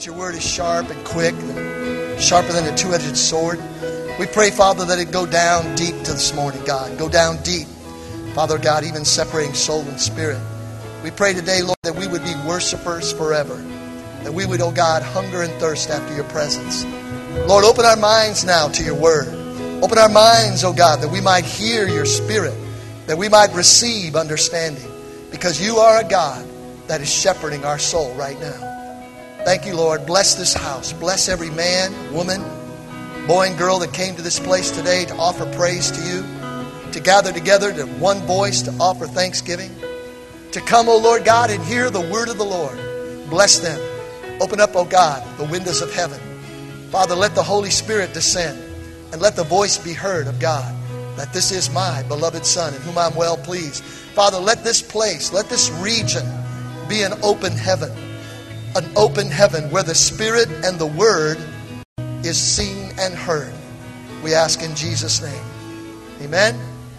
that your word is sharp and quick, sharper than a two-edged sword. We pray, Father, that it go down deep to this morning, God. Go down deep, Father God, even separating soul and spirit. We pray today, Lord, that we would be worshipers forever. That we would, oh God, hunger and thirst after your presence. Lord, open our minds now to your word. Open our minds, oh God, that we might hear your spirit. That we might receive understanding. Because you are a God that is shepherding our soul right now. Thank you, Lord. Bless this house. Bless every man, woman, boy and girl that came to this place today to offer praise to you. To gather together to one voice to offer thanksgiving. To come, oh Lord God, and hear the word of the Lord. Bless them. Open up, oh God, the windows of heaven. Father, let the Holy Spirit descend. And let the voice be heard of God. That this is my beloved Son in whom I'm well pleased. Father, let this place, let this region be an open heaven. An open heaven where the Spirit and the Word is seen and heard. We ask in Jesus' name. Amen.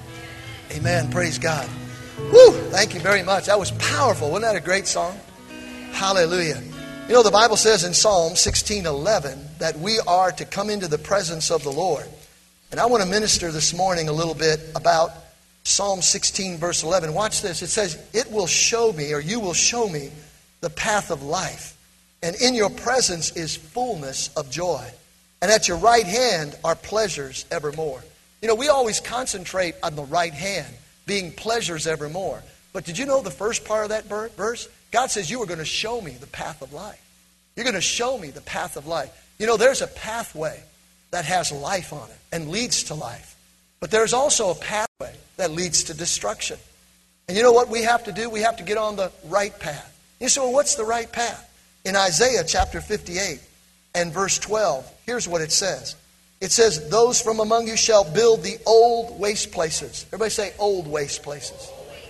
Amen. Praise God. Woo! Thank you very much. That was powerful. Wasn't that a great song? Hallelujah. You know, the Bible says in Psalm 16:11 that we are to come into the presence of the Lord. And I want to minister this morning a little bit about Psalm 16 verse 11. Watch this. It says, it will show me, or you will show me, the path of life. And in your presence is fullness of joy. And at your right hand are pleasures evermore. You know, we always concentrate on the right hand, being pleasures evermore. But did you know the first part of that verse? God says, you are going to show me the path of life. You're going to show me the path of life. You know, there's a pathway that has life on it and leads to life. But there's also a pathway that leads to destruction. And you know what we have to do? We have to get on the right path. You say, well, what's the right path? In Isaiah chapter 58 and verse 12, here's what it says. It says, those from among you shall build the old waste places. Everybody say old waste places.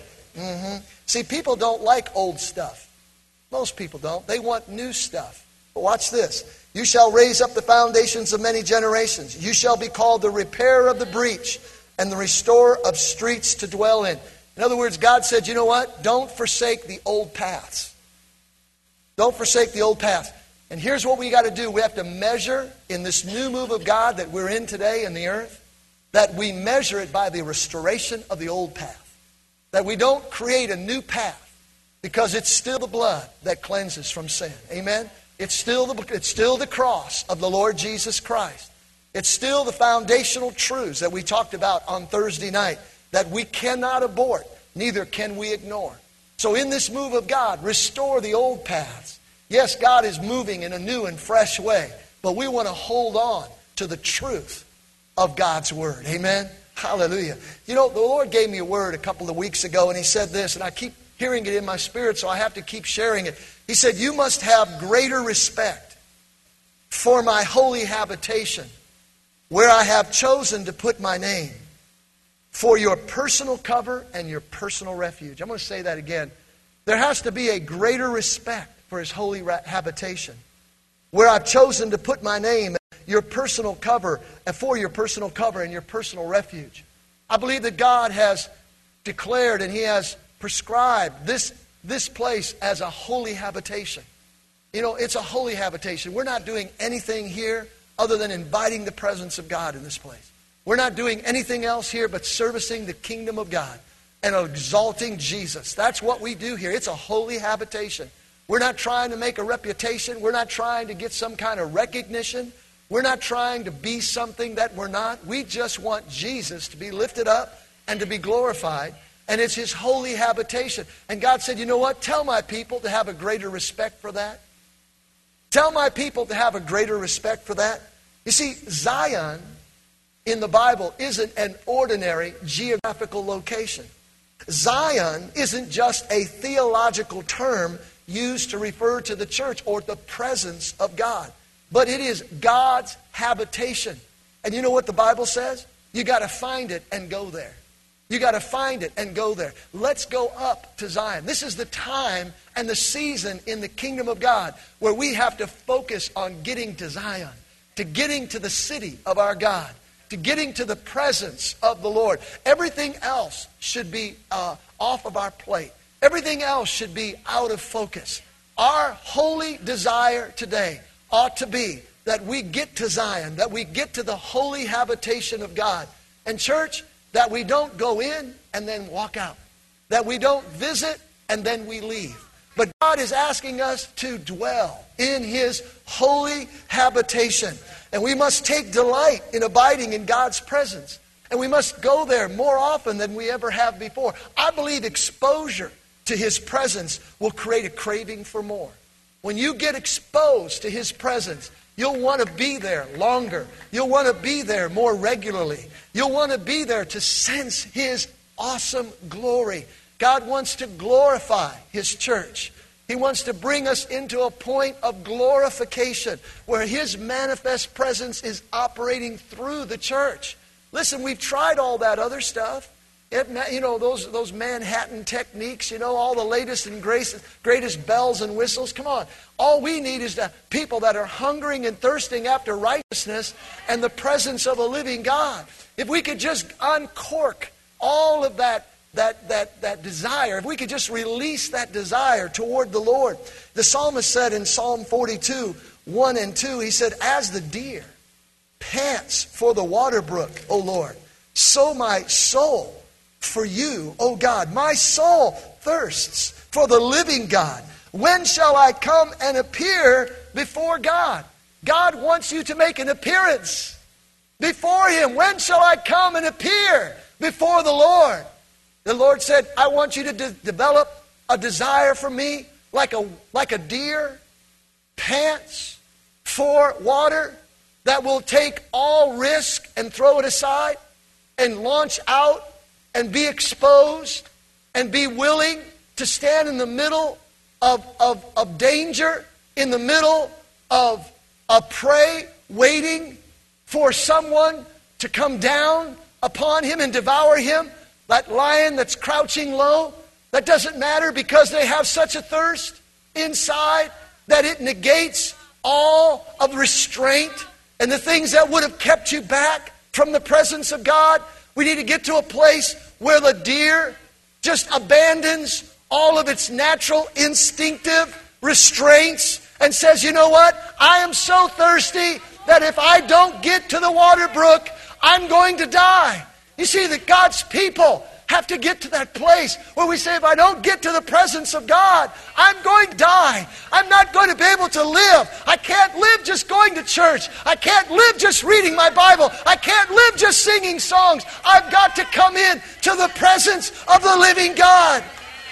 See, people don't like old stuff. Most people don't. They want new stuff. But watch this. You shall raise up the foundations of many generations. You shall be called the repairer of the breach and the restorer of streets to dwell in. In other words, God said, you know what? Don't forsake the old paths. Don't forsake the old paths. And here's what we got to do. We have to measure in this new move of God that we're in today in the earth, that we measure it by the restoration of the old path. That we don't create a new path because it's still the blood that cleanses from sin. Amen? It's still the cross of the Lord Jesus Christ. It's still the foundational truths that we talked about on Thursday night that we cannot abort, neither can we ignore. So in this move of God, restore the old paths. Yes, God is moving in a new and fresh way, but we want to hold on to the truth of God's Word. Amen? Hallelujah. You know, the Lord gave me a word a couple of weeks ago, and He said this, and I keep hearing it in my spirit, so I have to keep sharing it. He said, you must have greater respect for my holy habitation, where I have chosen to put my name, for your personal cover and your personal refuge. I'm going to say that again. There has to be a greater respect for His holy habitation, where I've chosen to put my name, your personal cover, and for your personal cover and your personal refuge. I believe that God has declared and He has prescribed this place as a holy habitation. You know, it's a holy habitation. We're not doing anything here other than inviting the presence of God in this place. We're not doing anything else here but servicing the kingdom of God and exalting Jesus. That's what we do here. It's a holy habitation. We're not trying to make a reputation. We're not trying to get some kind of recognition. We're not trying to be something that we're not. We just want Jesus to be lifted up and to be glorified. And it's His holy habitation. And God said, you know what? Tell my people to have a greater respect for that. Tell my people to have a greater respect for that. You see, Zion in the Bible isn't an ordinary geographical location. Zion isn't just a theological term used to refer to the church or the presence of God. But it is God's habitation. And you know what the Bible says? You got to find it and go there. You got to find it and go there. Let's go up to Zion. This is the time and the season in the kingdom of God where we have to focus on getting to Zion, to getting to the city of our God, to getting to the presence of the Lord. Everything else should be off of our plate. Everything else should be out of focus. Our holy desire today ought to be that we get to Zion, that we get to the holy habitation of God. And church, that we don't go in and then walk out. That we don't visit and then we leave. But God is asking us to dwell in His holy habitation. And we must take delight in abiding in God's presence. And we must go there more often than we ever have before. I believe exposure to His presence will create a craving for more. When you get exposed to His presence, you'll want to be there longer. You'll want to be there more regularly. You'll want to be there to sense His awesome glory. God wants to glorify His church. He wants to bring us into a point of glorification where His manifest presence is operating through the church. Listen, we've tried all that other stuff. Those Manhattan techniques, all the latest and greatest bells and whistles. Come on. All we need is people that are hungering and thirsting after righteousness and the presence of a living God. If we could just uncork all of that desire, if we could just release that desire toward the Lord. The psalmist said in Psalm 42, 1 and 2, he said, "As the deer pants for the water brook, O Lord, so my soul for you, O God. My soul thirsts for the living God. When shall I come and appear before God?" God wants you to make an appearance before Him. When shall I come and appear before the Lord? The Lord said, I want you to develop a desire for me like a deer pants for water, that will take all risk and throw it aside and launch out and be exposed and be willing to stand in the middle of danger, in the middle of prey, waiting for someone to come down upon him and devour him. That lion that's crouching low, that doesn't matter because they have such a thirst inside that it negates all of restraint and the things that would have kept you back from the presence of God. We need to get to a place where the deer just abandons all of its natural instinctive restraints and says, you know what? I am so thirsty that if I don't get to the water brook, I'm going to die. You see that God's people have to get to that place where we say, if I don't get to the presence of God, I'm going to die. I'm not going to be able to live. I can't live just going to church. I can't live just reading my Bible. I can't live just singing songs. I've got to come in to the presence of the living God.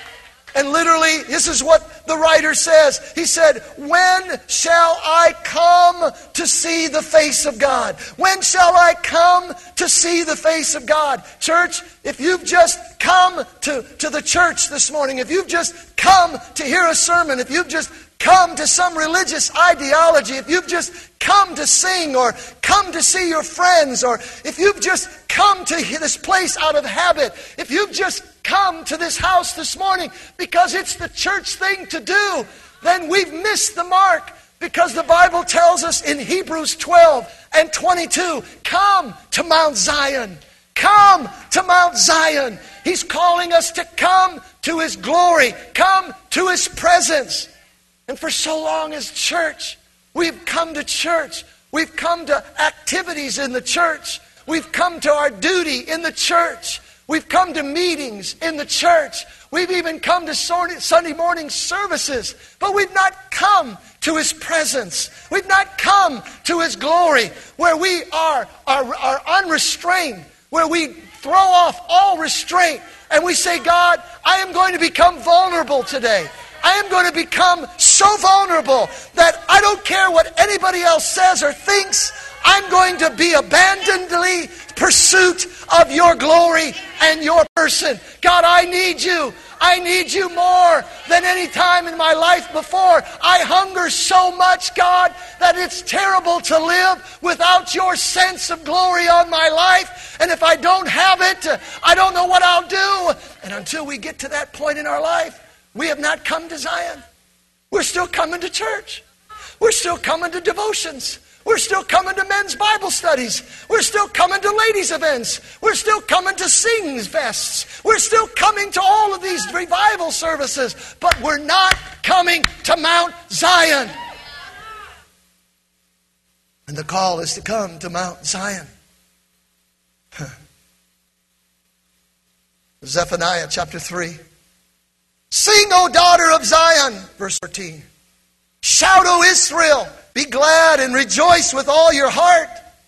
And literally, this is what the writer says. He said, when shall I come to see the face of God? When shall I come to see the face of God? Church, if you've just come to the church this morning, if you've just come to hear a sermon, if you've just come to some religious ideology, if you've just come to sing or come to see your friends, or if you've just come to this place out of habit, if you've just come to this house this morning because it's the church thing to do, then we've missed the mark. Because the Bible tells us in Hebrews 12 and 22, come to Mount Zion. Come to Mount Zion. He's calling us to come to His glory. Come to His presence. And for so long as church, we've come to church. We've come to activities in the church. We've come to our duty in the church. We've come to meetings in the church. We've even come to Sunday morning services. But we've not come to His presence. We've not come to His glory, where we are unrestrained, where we throw off all restraint and we say, God, I am going to become vulnerable today. I am going to become so vulnerable that I don't care what anybody else says or thinks. I'm going to be abandonedly pursuit of your glory and your person. God, I need you. I need you more than any time in my life before. I hunger so much, God, that it's terrible to live without your sense of glory on my life. And if I don't have it, I don't know what I'll do. And until we get to that point in our life, we have not come to Zion. We're still coming to church. We're still coming to devotions. We're still coming to men's Bible studies. We're still coming to ladies' events. We're still coming to sings fests. We're still coming to all of these revival services. But we're not coming to Mount Zion. And the call is to come to Mount Zion. Zephaniah chapter 3. Sing, O daughter of Zion, verse 14. Shout, O Israel, be glad and rejoice with all your heart.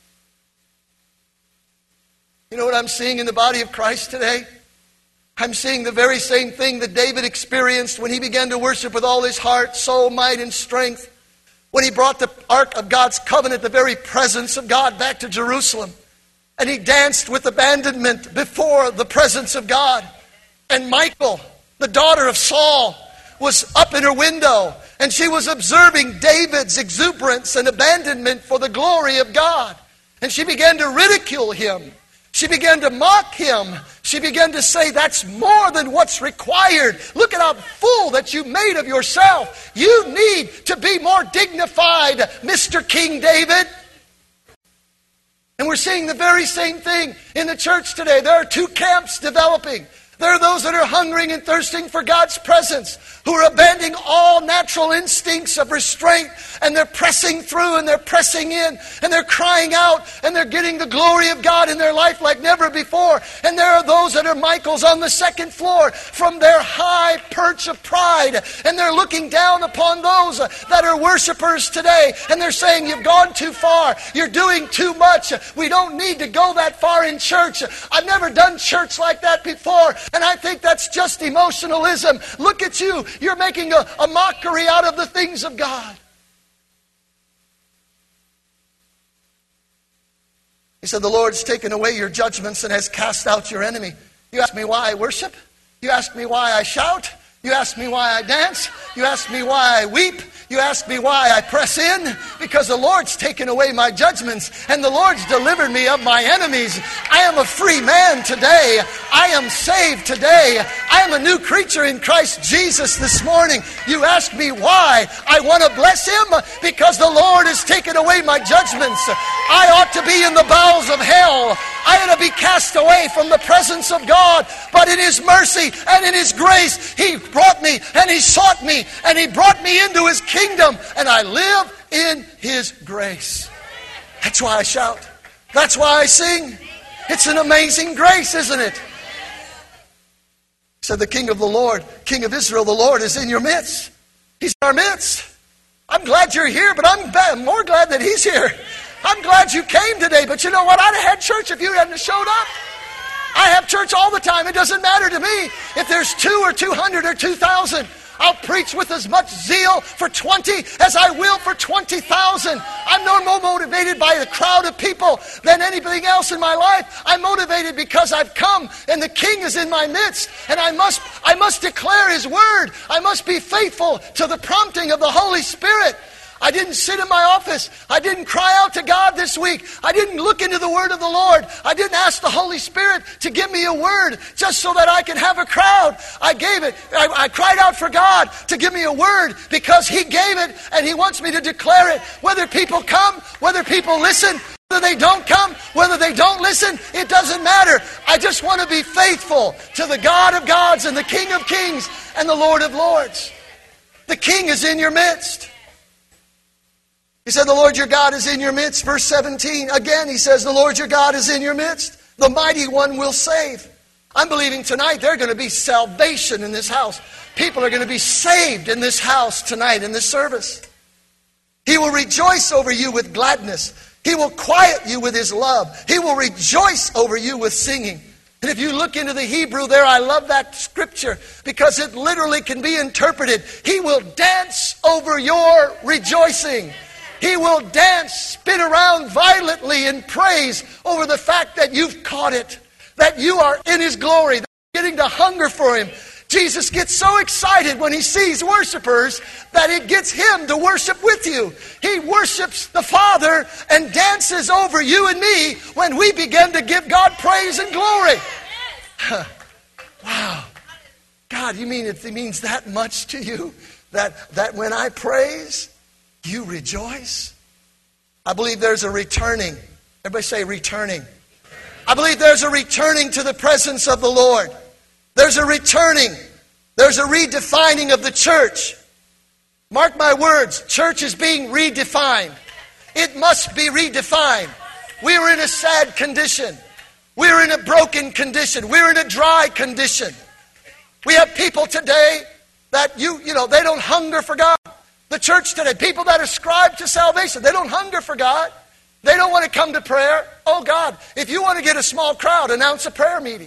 You know what I'm seeing in the body of Christ today? I'm seeing the very same thing that David experienced when he began to worship with all his heart, soul, might, and strength. When he brought the Ark of God's covenant, the very presence of God, back to Jerusalem. And he danced with abandonment before the presence of God. And Michal, the daughter of Saul, was up in her window. And she was observing David's exuberance and abandonment for the glory of God. And she began to ridicule him. She began to mock him. She began to say, that's more than what's required. Look at how full that you made of yourself. You need to be more dignified, Mr. King David. And we're seeing the very same thing in the church today. There are two camps developing. There are those that are hungering and thirsting for God's presence, who are abandoning all natural instincts of restraint, and they're pressing through and they're pressing in and they're crying out and they're getting the glory of God in their life like never before. And there are those that are Michals on the second floor from their high perch of pride, and they're looking down upon those that are worshipers today, and they're saying, you've gone too far, you're doing too much, we don't need to go that far in church. I've never done church like that before. And I think that's just emotionalism. Look at you. You're making a mockery out of the things of God. He said, the Lord's taken away your judgments and has cast out your enemy. You ask me why I worship? You ask me why I shout? You ask me why I dance? You ask me why I weep? You ask me why I press in? Because the Lord's taken away my judgments and the Lord's delivered me of my enemies. I am a free man today. I am saved today. I am a new creature in Christ Jesus this morning. You ask me why I want to bless Him? Because the Lord has taken away my judgments. I ought to be in the bowels of hell. I ought to be cast away from the presence of God. But in His mercy and in His grace, He brought me and He sought me and He brought me into His kingdom, and I live in His grace. That's why I shout. That's why I sing. It's an amazing grace, isn't it? Said the King of the Lord, King of Israel, the Lord is in your midst. He's in our midst. I'm glad you're here, but I'm more glad that He's here. I'm glad you came today, but you know what? I'd have had church if you hadn't showed up. I have church all the time. It doesn't matter to me if there's 2 or 200 or 2,000. I'll preach with as much zeal for 20 as I will for 20,000. I'm no more motivated by the crowd of people than anything else in my life. I'm motivated because I've come and the King is in my midst, and I must declare His word. I must be faithful to the prompting of the Holy Spirit. I didn't sit in my office. I didn't cry out to God this week. I didn't look into the word of the Lord. I didn't ask the Holy Spirit to give me a word just so that I can have a crowd. I gave it. I cried out for God to give me a word because He gave it and He wants me to declare it. Whether people come, whether people listen, whether they don't come, whether they don't listen, it doesn't matter. I just want to be faithful to the God of gods and the King of kings and the Lord of lords. The King is in your midst. He said, the Lord your God is in your midst. Verse 17, again he says, the Lord your God is in your midst. The mighty one will save. I'm believing tonight there's going to be salvation in this house. People are going to be saved in this house tonight in this service. He will rejoice over you with gladness. He will quiet you with His love. He will rejoice over you with singing. And if you look into the Hebrew there, I love that scripture because it literally can be interpreted. He will dance over your rejoicing. He will dance, spin around violently in praise over the fact that you've caught it, that you are in His glory, that you're getting to hunger for Him. Jesus gets so excited when He sees worshipers that it gets Him to worship with you. He worships the Father and dances over you and me when we begin to give God praise and glory. Wow. God, you mean it means that much to you? That when I praise, you rejoice? I believe there's a returning. Everybody say returning. I believe there's a returning to the presence of the Lord. There's a returning. There's a redefining of the church. Mark my words, church is being redefined. It must be redefined. We're in a sad condition. We're in a broken condition. We're in a dry condition. We have people today that they don't hunger for God. The church today, people that ascribe to salvation, they don't hunger for God. They don't want to come to prayer. Oh God, if you want to get a small crowd, announce a prayer meeting.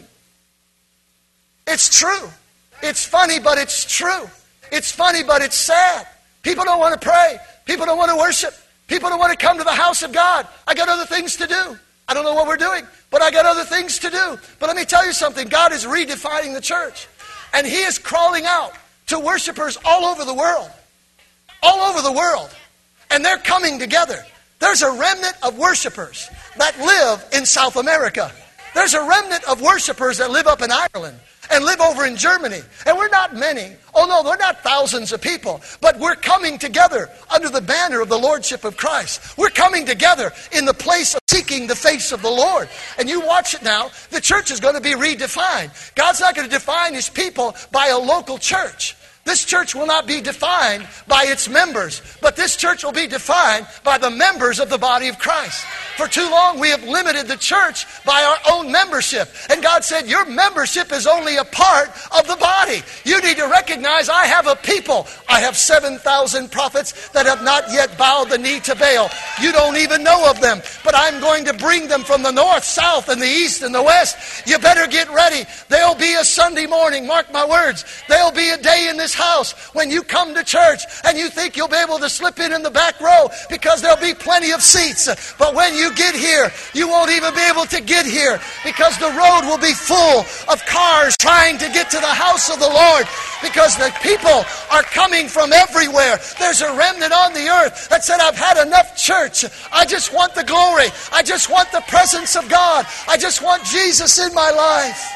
It's true. It's funny, but it's true. It's funny, but it's sad. People don't want to pray. People don't want to worship. People don't want to come to the house of God. I got other things to do. I don't know what we're doing, but I got other things to do. But let me tell you something. God is redefining the church. And He is crawling out to worshipers all over the world. All over the world. And they're coming together. There's a remnant of worshipers that live in South America. There's a remnant of worshipers that live up in Ireland and live over in Germany. And we're not many. Oh no, they're not thousands of people. But we're coming together under the banner of the Lordship of Christ. We're coming together in the place of seeking the face of the Lord. And you watch it now, the church is going to be redefined. God's not going to define His people by a local church. This church will not be defined by its members, but this church will be defined by the members of the body of Christ. For too long we have limited the church by our own membership. And God said, your membership is only a part of the body. You need to recognize I have a people. I have 7,000 prophets that have not yet bowed the knee to Baal. You don't even know of them, but I'm going to bring them from the north, south, and the east, and the west. You better get ready. There'll be a Sunday morning, mark my words. There'll be a day in this house when you come to church and you think you'll be able to slip in the back row because there'll be plenty of seats. But when you get here, you won't even be able to get here because the road will be full of cars trying to get to the house of the Lord because the people are coming from everywhere. There's a remnant on the earth that said, I've had enough church. I just want the glory. I just want the presence of God. I just want Jesus in my life.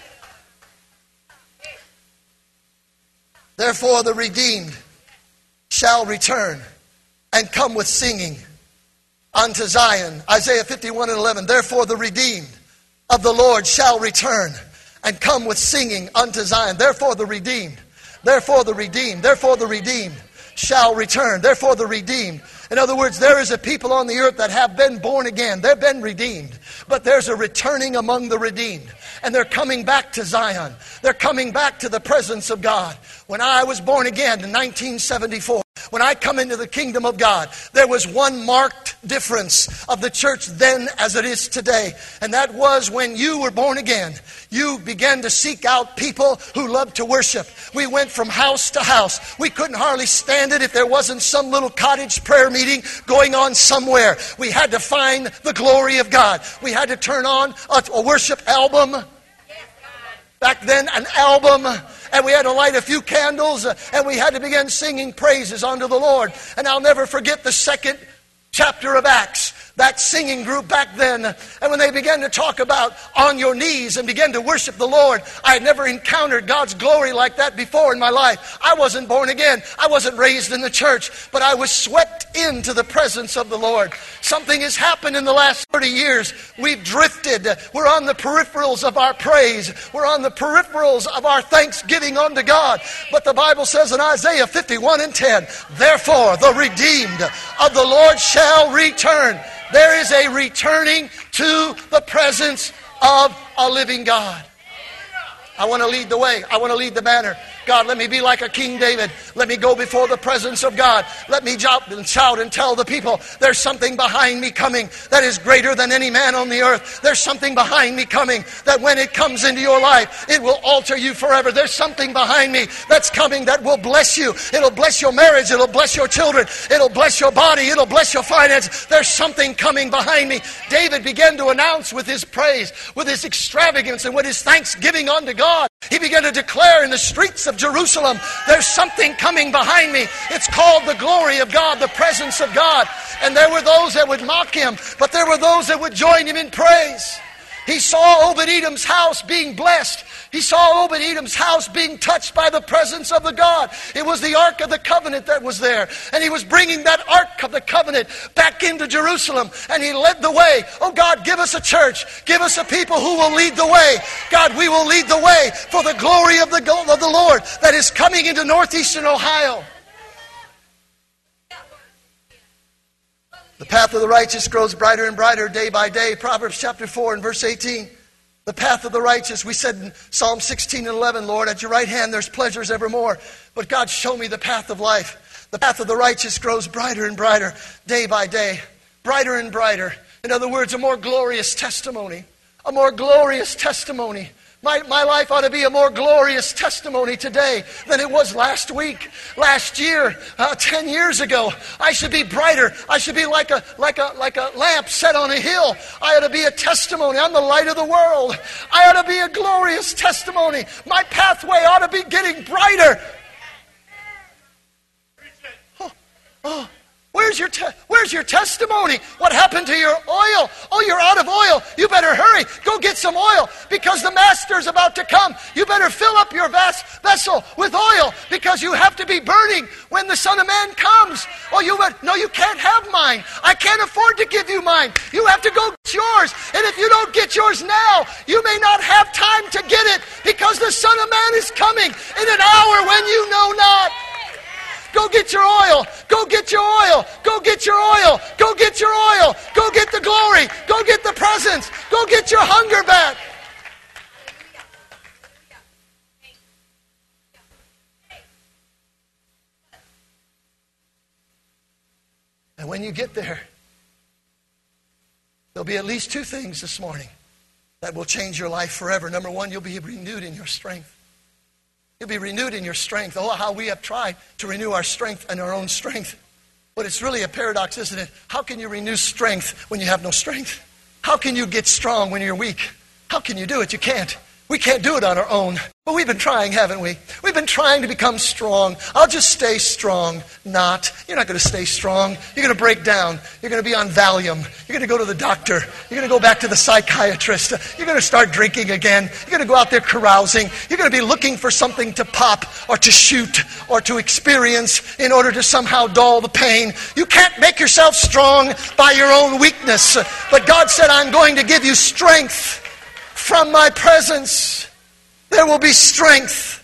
Therefore the redeemed shall return and come with singing unto Zion. Isaiah 51:11. Therefore the redeemed of the Lord shall return and come with singing unto Zion. Therefore the redeemed. Therefore the redeemed. Therefore the redeemed shall return. Therefore the redeemed. In other words, there is a people on the earth that have been born again. They've been redeemed. But there's a returning among the redeemed. And they're coming back to Zion. They're coming back to the presence of God. When I was born again in 1974, when I come into the kingdom of God, there was one marked difference of the church then as it is today. And that was when you were born again, you began to seek out people who loved to worship. We went from house to house. We couldn't hardly stand it if there wasn't some little cottage prayer meeting going on somewhere. We had to find the glory of God. We had to turn on a worship album. Back then, an album, and we had to light a few candles, and we had to begin singing praises unto the Lord. And I'll never forget the second chapter of Acts. That singing group back then, and when they began to talk about on your knees and begin to worship the Lord, I had never encountered God's glory like that before in my life. I wasn't born again. I wasn't raised in the church, but I was swept into the presence of the Lord. Something has happened in the last 30 years. We've drifted. We're on the peripherals of our praise. We're on the peripherals of our thanksgiving unto God. But the Bible says in Isaiah 51:10, therefore the redeemed of the Lord shall return. There is a returning to the presence of a living God. I want to lead the way. I want to lead the banner. God, let me be like a King David. Let me go before the presence of God. Let me shout and tell the people, there's something behind me coming that is greater than any man on the earth. There's something behind me coming that when it comes into your life, it will alter you forever. There's something behind me that's coming that will bless you. It'll bless your marriage. It'll bless your children. It'll bless your body. It'll bless your finances. There's something coming behind me. David began to announce with his praise, with his extravagance, and with his thanksgiving unto God. He began to declare in the streets of Jerusalem, there's something coming behind me. It's called the glory of God, the presence of God. And there were those that would mock him, but there were those that would join him in praise. He saw Obed-Edom's house being blessed. He saw Obed-Edom's house being touched by the presence of the God. It was the Ark of the Covenant that was there. And he was bringing that Ark of the Covenant back into Jerusalem. And he led the way. Oh God, give us a church. Give us a people who will lead the way. God, we will lead the way for the glory of the Lord that is coming into northeastern Ohio. The path of the righteous grows brighter and brighter day by day. Proverbs chapter 4 and verse 18. The path of the righteous. We said in Psalm 16 and 11, Lord, at your right hand there's pleasures evermore. But God, show me the path of life. The path of the righteous grows brighter and brighter day by day. Brighter and brighter. In other words, a more glorious testimony. A more glorious testimony. My life ought to be a more glorious testimony today than it was last week, last year, 10 years ago. I should be brighter. I should be like a lamp set on a hill. I ought to be a testimony. I'm the light of the world. I ought to be a glorious testimony. My pathway ought to be getting brighter. Where's your testimony? What happened to your oil? Oh, you're out of oil. You better hurry. Go get some oil because the master's about to come. You better fill up your vessel with oil because you have to be burning when the Son of Man comes. Oh, no, you can't have mine. I can't afford to give you mine. You have to go get yours. And if you don't get yours now, you may not have time to get it because the Son of Man is coming in an hour when you know not. Go get your oil. Go get your oil. Go get your oil. Go get your oil. Go get the glory. Go get the presence. Go get your hunger back. And when you get there, there'll be at least two things this morning that will change your life forever. Number one, you'll be renewed in your strength. You'll be renewed in your strength. Oh, how we have tried to renew our strength and our own strength. But it's really a paradox, isn't it? How can you renew strength when you have no strength? How can you get strong when you're weak? How can you do it? You can't. We can't do it on our own. But we've been trying, haven't we? We've been trying to become strong. I'll just stay strong. Not. You're not going to stay strong. You're going to break down. You're going to be on Valium. You're going to go to the doctor. You're going to go back to the psychiatrist. You're going to start drinking again. You're going to go out there carousing. You're going to be looking for something to pop or to shoot or to experience in order to somehow dull the pain. You can't make yourself strong by your own weakness. But God said, I'm going to give you strength from my presence. There will be strength.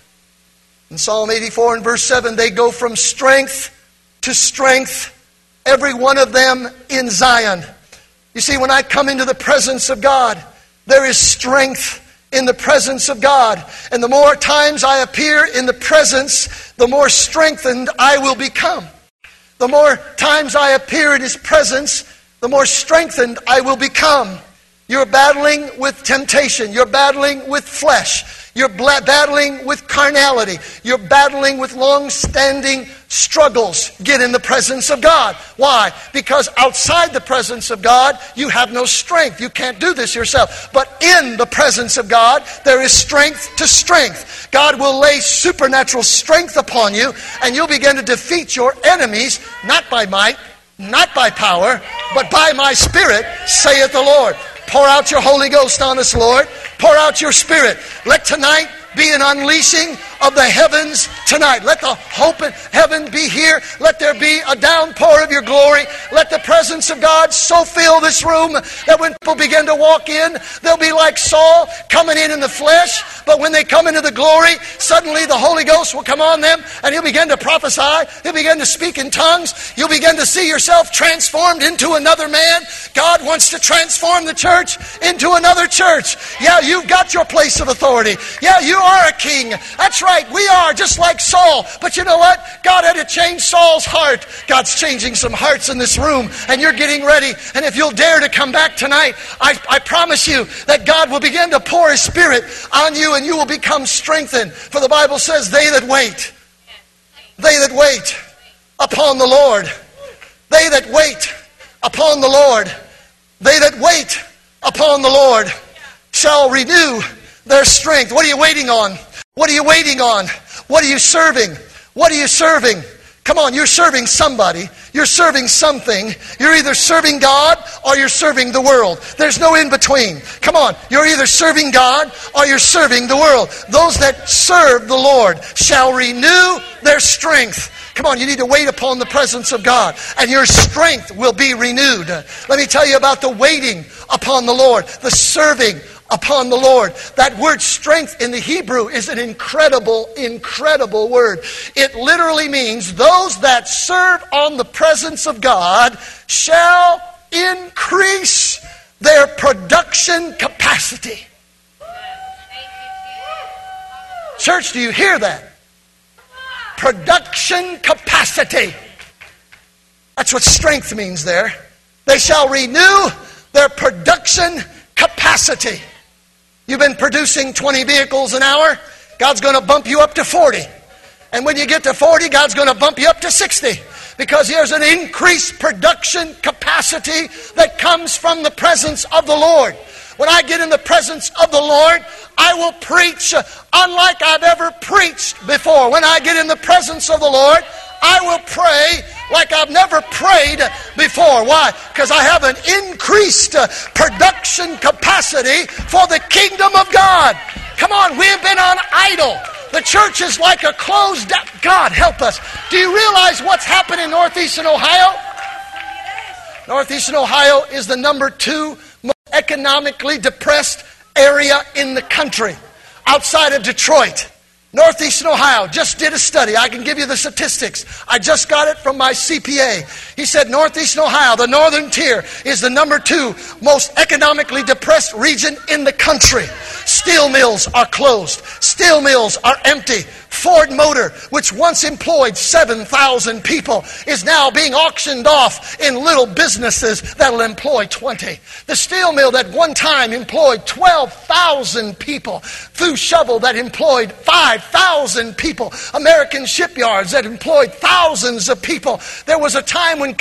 In Psalm 84 and verse 7, they go from strength to strength, every one of them in Zion. You see, when I come into the presence of God, there is strength in the presence of God. And the more times I appear in the presence, the more strengthened I will become. The more times I appear in His presence, the more strengthened I will become. You're battling with temptation. You're battling with flesh. You're battling with carnality. You're battling with long-standing struggles. Get in the presence of God. Why? Because outside the presence of God, you have no strength. You can't do this yourself. But in the presence of God, there is strength to strength. God will lay supernatural strength upon you, and you'll begin to defeat your enemies, not by might, not by power, but by my Spirit, saith the Lord. Pour out your Holy Ghost on us, Lord. Pour out your Spirit. Let tonight be an unleashing of the heavens tonight. Let the hope in heaven be here. Let there be a downpour of your glory. Let the presence of God so fill this room that when people begin to walk in, they'll be like Saul, coming in the flesh. But when they come into the glory, suddenly the Holy Ghost will come on them and He'll begin to prophesy. He'll begin to speak in tongues. You'll begin to see yourself transformed into another man. God wants to transform the church into another church. Yeah, you've got your place of authority. Yeah, you are a king. That's right. We are just like Saul. But you know what? God had to change Saul's heart. God's changing some hearts in this room, and you're getting ready. And if you'll dare to come back tonight, I promise you that God will begin to pour His Spirit on you, and you will become strengthened. For the Bible says, they that wait upon the Lord, they that wait upon the Lord, they that wait upon the Lord shall renew their strength. What are you waiting on? What are you waiting on? What are you serving? What are you serving? Come on, you're serving somebody. You're serving something. You're either serving God or you're serving the world. There's no in between. Come on. You're either serving God or you're serving the world. Those that serve the Lord shall renew their strength. Come on, you need to wait upon the presence of God, and your strength will be renewed. Let me tell you about the waiting upon the Lord, the serving upon the Lord. That word strength in the Hebrew is an incredible, incredible word. It literally means those that serve on the presence of God shall increase their production capacity. Church, do you hear that? Production capacity. That's what strength means there. They shall renew their production capacity. You've been producing 20 vehicles an hour. God's going to bump you up to 40. And when you get to 40, God's going to bump you up to 60. Because there's an increased production capacity that comes from the presence of the Lord. When I get in the presence of the Lord, I will preach unlike I've ever preached before. When I get in the presence of the Lord, I will pray like I've never prayed before. Why? Because I have an increased production capacity for the kingdom of God. Come on, we've been on idle. The church is like a closed down. God, help us. Do you realize what's happened in Northeastern Ohio? Northeastern Ohio is the number 2 most economically depressed area in the country, outside of Detroit. Northeastern Ohio just did a study. I can give you the statistics. I just got it from my CPA. He said Northeastern Ohio, the northern tier, is the number 2 most economically depressed region in the country. Steel mills are closed. Steel mills are empty. Ford Motor, which once employed 7,000 people, is now being auctioned off in little businesses that will employ 20. The steel mill that one time employed 12,000 people, through Shovel that employed 5,000 people, American shipyards that employed thousands of people. There was a time when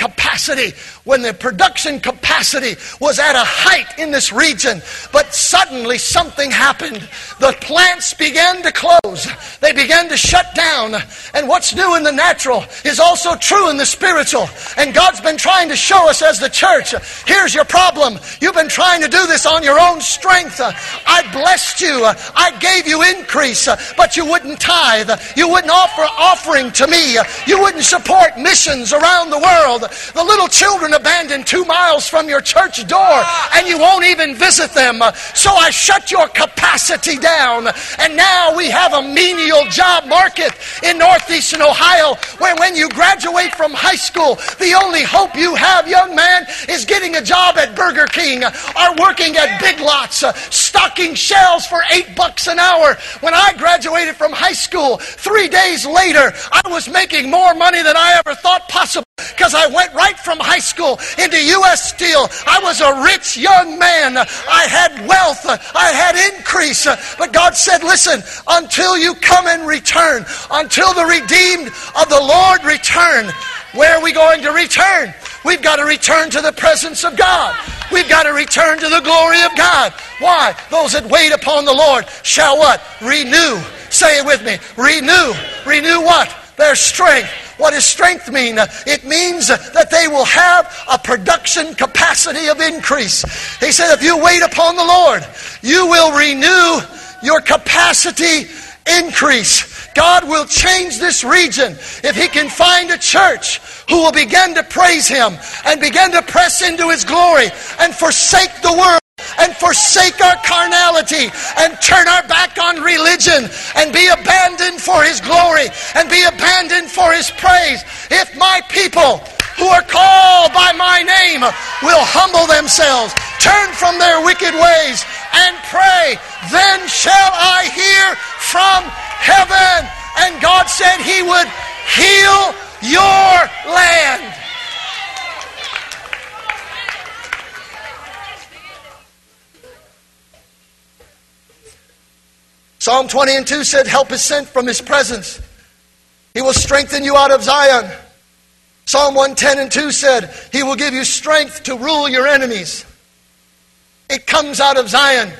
the production capacity was at a height in this region, but suddenly something happened. The plants began to close. They began to shut down. And what's new in the natural is also true in the spiritual. And God's been trying to show us as the church, here's your problem. You've been trying to do this on your own strength. I blessed you. I gave you increase, but you wouldn't tithe. You wouldn't offer offering to me. You wouldn't support missions around the world. The little children abandoned 2 miles from your church door, and you won't even visit them. So I shut your capacity down. And now we have a menial job market in Northeastern Ohio, where when you graduate from high school, the only hope you have, young man, is getting a job at Burger King or working at Big Lots, stocking shelves for $8 an hour. When I graduated from high school, 3 days later, I was making more money than I ever thought possible, because I went right from high school into U.S. Steel. I was a rich young man. I had wealth. I had increase. But God said, listen, until you come and return, until the redeemed of the Lord return. Where are we going to return? We've got to return to the presence of God. We've got to return to the glory of God. Why? Those that wait upon the Lord shall what? Renew. Say it with me. Renew. Renew what? Their strength. What does strength mean? It means that they will have a production capacity of increase. He said, if you wait upon the Lord, you will renew your capacity increase. God will change this region if He can find a church who will begin to praise Him and begin to press into His glory and forsake the world and forsake our carnality and turn our back on religion and be abandoned for His glory and be abandoned for His praise. If my people who are called by my name will humble themselves, turn from their wicked ways and pray, then shall I hear from heaven. And God said He would heal your land. Psalm 20:2 said, help is sent from His presence. He will strengthen you out of Zion. Psalm 110:2 said, He will give you strength to rule your enemies. It comes out of Zion.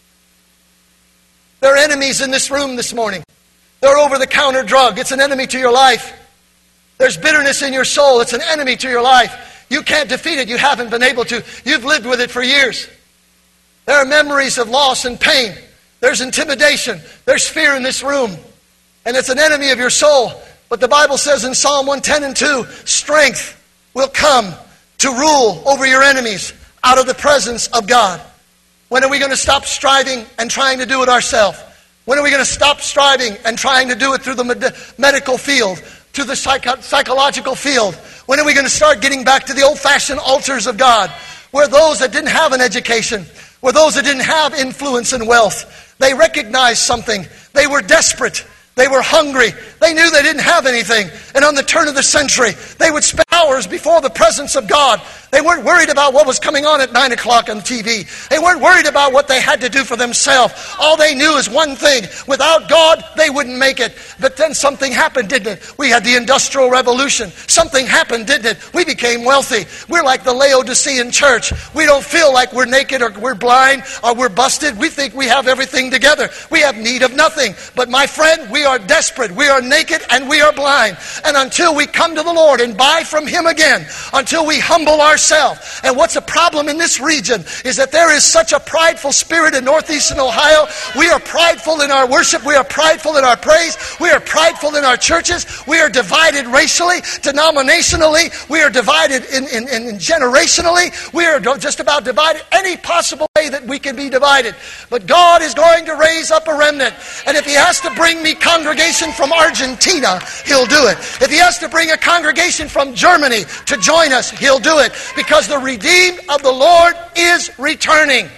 There are enemies in this room this morning. They're over-the-counter drug. It's an enemy to your life. There's bitterness in your soul. It's an enemy to your life. You can't defeat it. You haven't been able to. You've lived with it for years. There are memories of loss and pain. There's intimidation. There's fear in this room. And it's an enemy of your soul. But the Bible says in Psalm 110 and 2, strength will come to rule over your enemies out of the presence of God. When are we going to stop striving and trying to do it ourselves? When are we going to stop striving and trying to do it through the medical field, through the psychological field? When are we going to start getting back to the old-fashioned altars of God, where those that didn't have an education, where those that didn't have influence and wealth, they recognized something. They were desperate. They were hungry. They knew they didn't have anything. And on the turn of the century, they would spend hours before the presence of God. They weren't worried about what was coming on at 9 o'clock on TV. They weren't worried about what they had to do for themselves. All they knew is one thing. Without God, they wouldn't make it. But then something happened, didn't it? We had the Industrial Revolution. Something happened, didn't it? We became wealthy. We're like the Laodicean church. We don't feel like we're naked or we're blind or we're busted. We think we have everything together. We have need of nothing. But my friend, we are desperate. We are naked and we are blind. And until we come to the Lord and buy from Him again, until we humble ourselves. And what's a problem in this region is that there is such a prideful spirit in northeastern Ohio. We are prideful in our worship. We are prideful in our praise. We are prideful in our churches. We are divided racially, denominationally. We are divided in generationally. We are just about divided any possible way that we can be divided. But God is going to raise up a remnant. And if He has to bring me congregation from Argentina, He'll do it. If He has to bring a congregation from Germany to join us, He'll do it. Because the redeemed of the Lord is returning.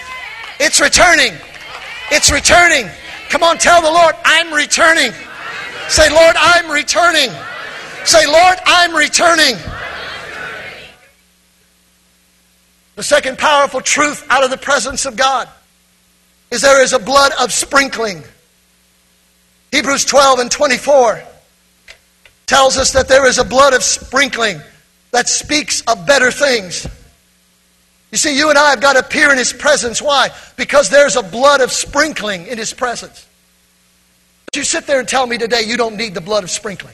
It's returning. It's returning. Come on, tell the Lord, I'm returning. Say, Lord, I'm returning. Say, Lord, I'm returning. The second powerful truth out of the presence of God is there is a blood of sprinkling. Hebrews 12 and 24 tells us that there is a blood of sprinkling that speaks of better things. You see, you and I have got to appear in His presence. Why? Because there's a blood of sprinkling in His presence. Don't you sit there and tell me today you don't need the blood of sprinkling.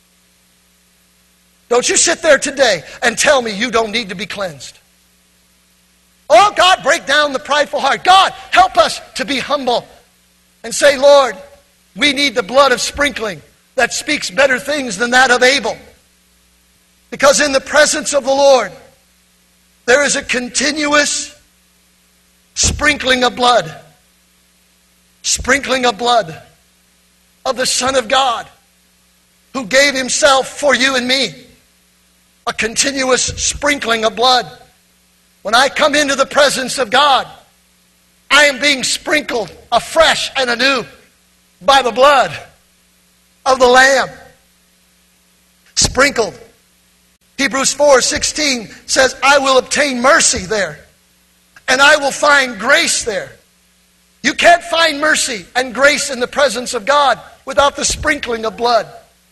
Don't you sit there today and tell me you don't need to be cleansed. Oh, God, break down the prideful heart. God, help us to be humble and say, Lord, we need the blood of sprinkling that speaks better things than that of Abel. Because in the presence of the Lord, there is a continuous sprinkling of blood. Sprinkling of blood of the Son of God who gave Himself for you and me. A continuous sprinkling of blood. When I come into the presence of God, I am being sprinkled afresh and anew by the blood of the Lamb. Sprinkled. Hebrews 4:16 says, I will obtain mercy there, and I will find grace there. You can't find mercy and grace in the presence of God without the sprinkling of blood.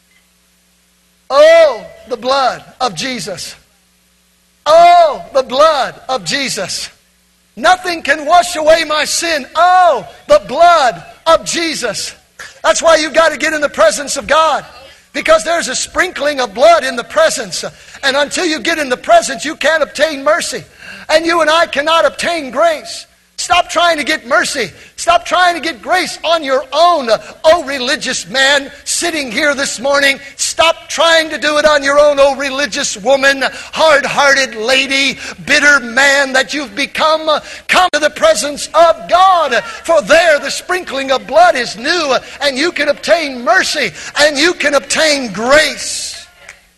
Oh, the blood of Jesus. Oh, the blood of Jesus. Nothing can wash away my sin. Oh, the blood of Jesus. That's why you've got to get in the presence of God. Because there's a sprinkling of blood in the presence. And until you get in the presence, you can't obtain mercy. And you and I cannot obtain grace. Stop trying to get mercy. Stop trying to get grace on your own. Oh, religious man sitting here this morning, stop trying to do it on your own. Oh, religious woman, hard-hearted lady, bitter man that you've become. Come to the presence of God. For there the sprinkling of blood is new, and you can obtain mercy, and you can obtain grace.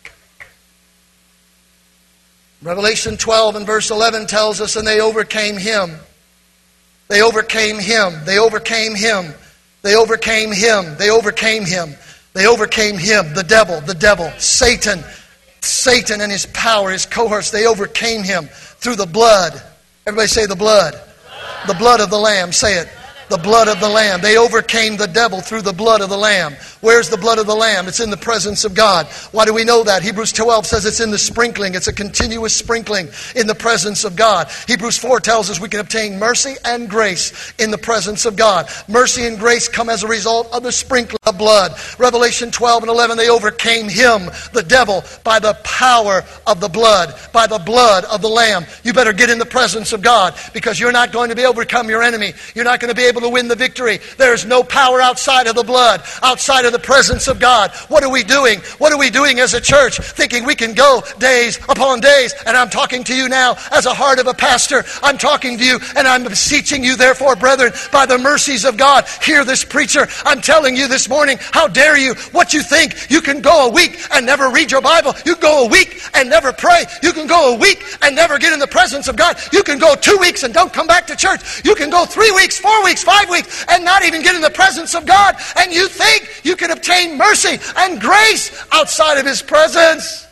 Revelation 12 and verse 11 tells us, and they overcame Him. They overcame Him. They overcame Him. They overcame Him. They overcame Him. They overcame Him. The devil, Satan and his power, his cohorts, they overcame him through the blood. Everybody say the blood. The blood of the Lamb. Say it. The blood of the Lamb. They overcame the devil through the blood of the Lamb. Where's the blood of the Lamb? It's in the presence of God. Why do we know that? Hebrews 12 says it's in the sprinkling. It's a continuous sprinkling in the presence of God. Hebrews 4 tells us we can obtain mercy and grace in the presence of God. Mercy and grace come as a result of the sprinkling of blood. Revelation 12 and 11, they overcame him, the devil, by the power of the blood, by the blood of the Lamb. You better get in the presence of God, because you're not going to be able to overcome your enemy. You're not going to be able to win the victory. There's no power outside of the blood, outside of the presence of God. What are we doing? What are we doing as a church? Thinking we can go days upon days. And I'm talking to you now as a heart of a pastor. I'm talking to you and I'm beseeching you, therefore, brethren, by the mercies of God, hear this preacher. I'm telling you this morning, how dare you? What you think? You can go a week and never read your Bible. You can go a week and never pray. You can go a week and never get in the presence of God. You can go 2 weeks and don't come back to church. You can go 3 weeks, 4 weeks, 5 weeks, and not even get in the presence of God. And you think you can obtain mercy and grace outside of His presence.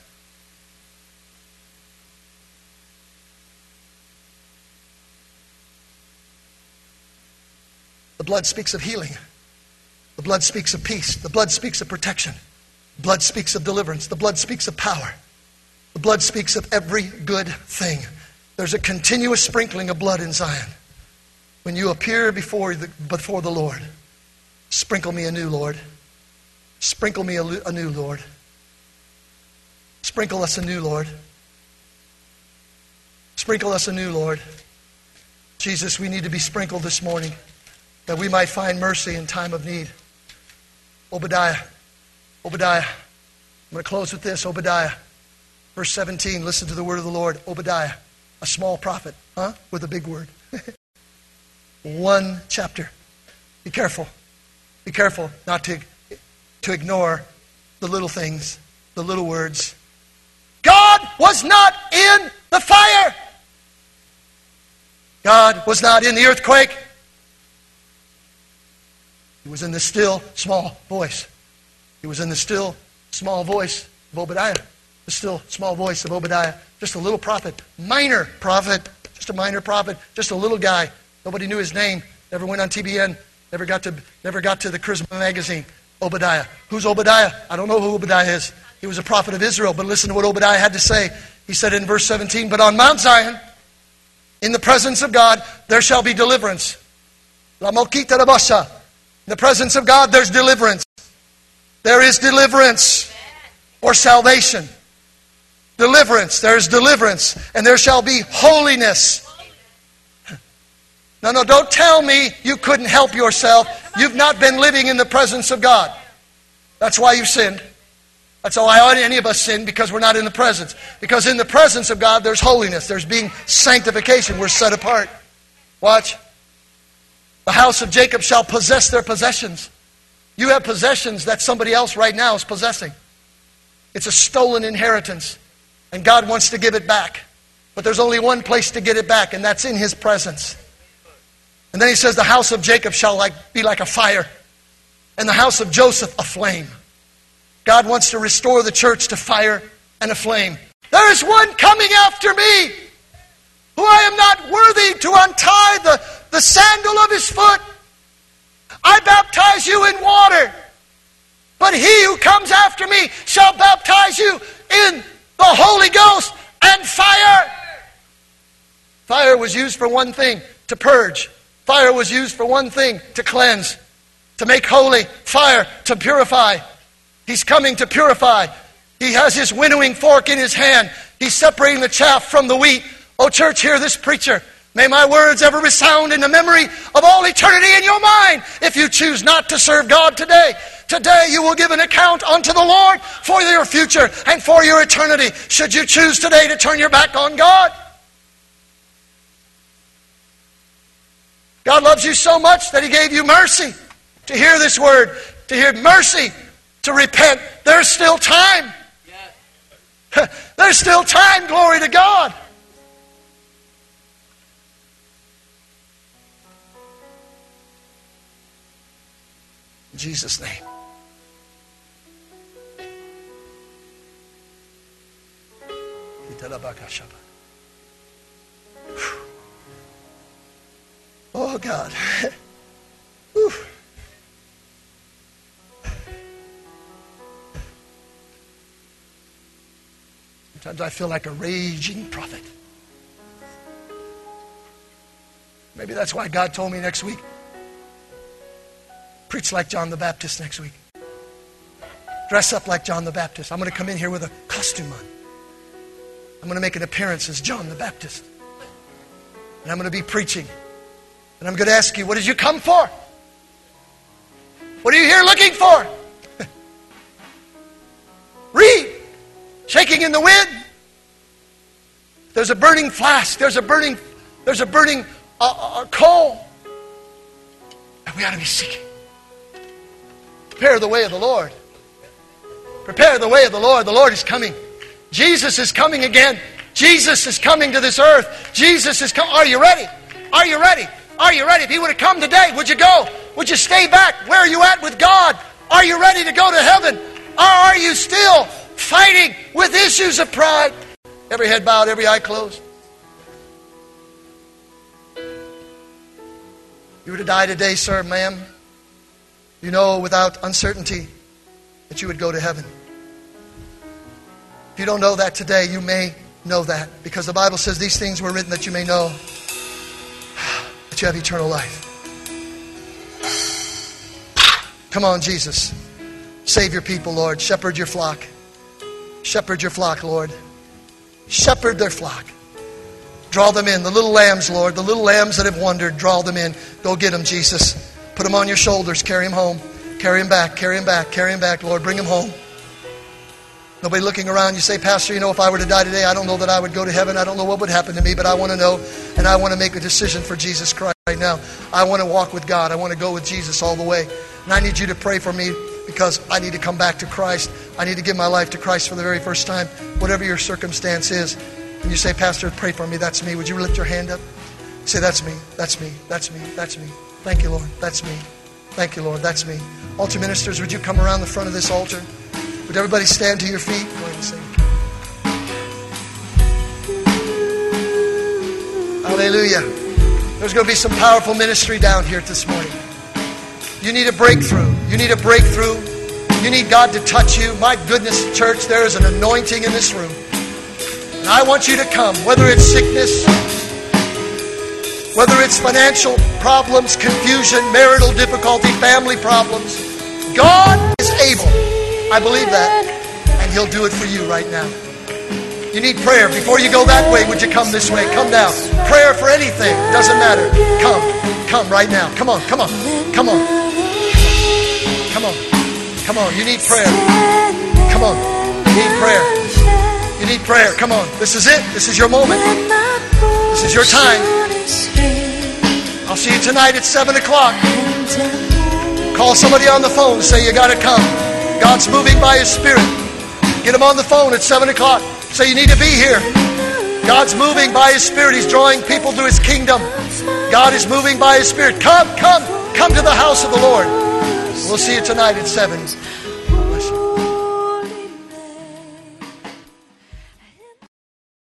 The blood speaks of healing. The blood speaks of peace. The blood speaks of protection. The blood speaks of deliverance. The blood speaks of power. The blood speaks of every good thing. There's a continuous sprinkling of blood in Zion. When you appear before the Lord, sprinkle me anew, Lord. Sprinkle me anew, Lord. Sprinkle us anew, Lord. Sprinkle us anew, Lord. Jesus, we need to be sprinkled this morning, that we might find mercy in time of need. Obadiah. I'm going to close with this. Obadiah. Verse 17, listen to the word of the Lord. Obadiah, a small prophet, with a big word. 1 chapter. Be careful. Be careful not to ignore the little things, the little words. God was not in the fire. God was not in the earthquake. He was in the still, small voice. He was in the still, small voice of Obadiah. The still, small voice of Obadiah. Just a little prophet. Minor prophet. Just a minor prophet. Just a little guy. Nobody knew his name. Never went on TBN. Never got to the Charisma magazine. Obadiah. Who's Obadiah? I don't know who Obadiah is. He was a prophet of Israel. But listen to what Obadiah had to say. He said in verse 17, but on Mount Zion, in the presence of God, there shall be deliverance. La Mokita Rabasha. In the presence of God, there's deliverance. There is deliverance or salvation. Deliverance. There is deliverance. And there shall be holiness. No, don't tell me you couldn't help yourself. You've not been living in the presence of God. That's why you sinned. That's why any of us sin, because we're not in the presence. Because in the presence of God, there's holiness. There's being sanctification. We're set apart. Watch. The house of Jacob shall possess their possessions. You have possessions that somebody else right now is possessing. It's a stolen inheritance. And God wants to give it back. But there's only one place to get it back, and that's in His presence. And then He says the house of Jacob shall be like a fire, and the house of Joseph a flame. God wants to restore the church to fire and a flame. There is one coming after me, who I am not worthy to untie the sandal of his foot. I baptize you in water, but he who comes after me shall baptize you in the Holy Ghost and fire. Fire was used for one thing, to purge. Fire was used for one thing, to cleanse, to make holy. Fire, to purify. He's coming to purify. He has His winnowing fork in His hand. He's separating the chaff from the wheat. Oh, church, hear this preacher. May my words ever resound in the memory of all eternity in your mind. If you choose not to serve God today, today you will give an account unto the Lord for your future and for your eternity. Should you choose today to turn your back on God? God loves you so much that He gave you mercy to hear this word, to hear mercy, to repent. There's still time. There's still time, glory to God. In Jesus' name. Oh God. Sometimes I feel like a raging prophet. Maybe that's why God told me next week, preach like John the Baptist next week. Dress up like John the Baptist. I'm going to come in here with a costume on. I'm going to make an appearance as John the Baptist. And I'm going to be preaching. And I'm going to ask you, what did you come for? What are you here looking for? Read. Shaking in the wind. There's a burning flask. There's a burning coal. And we ought to be seeking. Prepare the way of the Lord. Prepare the way of the Lord. The Lord is coming. Jesus is coming again. Jesus is coming to this earth. Jesus is coming. Are you ready? Are you ready? Are you ready? If He would have come today, would you go? Would you stay back? Where are you at with God? Are you ready to go to heaven? Or are you still fighting with issues of pride? Every head bowed, every eye closed. You were to die today, sir, ma'am. You know without uncertainty that you would go to heaven. If you don't know that today, you may know that. Because the Bible says these things were written that you may know that you have eternal life. Come on, Jesus. Save your people, Lord. Shepherd your flock. Shepherd your flock, Lord. Shepherd their flock. Draw them in. The little lambs, Lord. The little lambs that have wandered. Draw them in. Go get them, Jesus. Put them on your shoulders. Carry them home. Carry them back. Carry them back. Carry them back, Lord. Bring them home. Nobody looking around. You say, Pastor, you know, if I were to die today, I don't know that I would go to heaven. I don't know what would happen to me, but I want to know, and I want to make a decision for Jesus Christ right now. I want to walk with God. I want to go with Jesus all the way. And I need you to pray for me because I need to come back to Christ. I need to give my life to Christ for the very first time, whatever your circumstance is. And you say, Pastor, pray for me. That's me. Would you lift your hand up? Say, that's me. That's me. That's me. That's me. Thank you, Lord. That's me. Thank you, Lord. That's me. Altar ministers, would you come around the front of this altar? Would everybody stand to your feet? Go ahead and sing. Hallelujah. There's going to be some powerful ministry down here this morning. You need a breakthrough. You need a breakthrough. You need God to touch you. My goodness, church, there is an anointing in this room. And I want you to come, whether it's sickness, whether it's financial problems, confusion, marital difficulty, family problems. God is able. I believe that. And He'll do it for you right now. You need prayer. Before you go that way, would you come this way? Come down. Prayer for anything. Doesn't matter. Come. Come right now. Come on. Come on. Come on. Come on. Come on. You need prayer. Come on. You need prayer. You need prayer. Come on. This is it. This is your moment. This is your time. I'll see you tonight at 7 o'clock. Call somebody on the phone. Say you got to come. God's moving by His Spirit. Get Him on the phone at 7 o'clock. Say you need to be here. God's moving by His Spirit. He's drawing people to His kingdom. God is moving by His Spirit. Come to the house of the Lord. We'll see you tonight at 7.